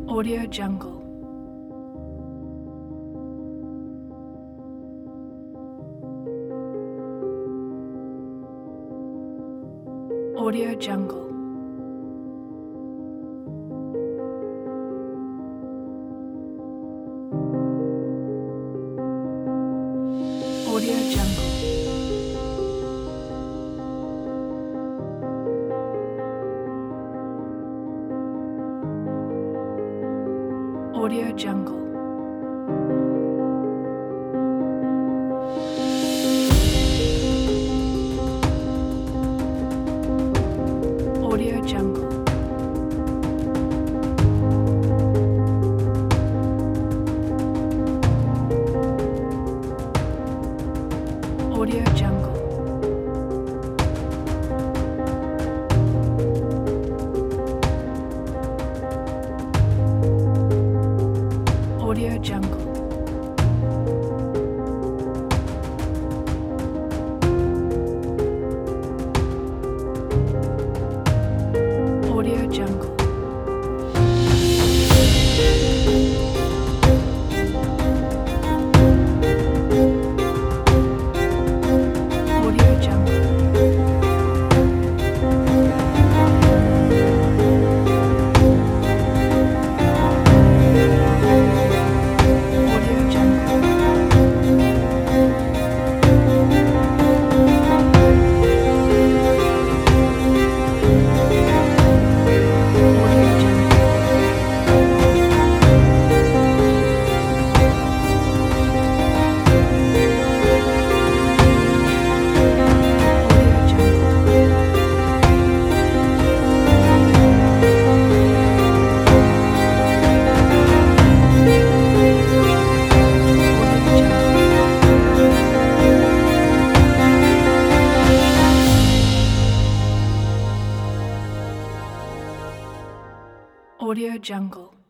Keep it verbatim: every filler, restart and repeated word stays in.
Audio Jungle. Audio Jungle. Audio Jungle. Audio Jungle. Audio Jungle. Audio Jungle. Audio Jungle. Audio Jungle. Audio Jungle. Audio Jungle. Audio Jungle. Audio Jungle. Audio Jungle. Audio Jungle.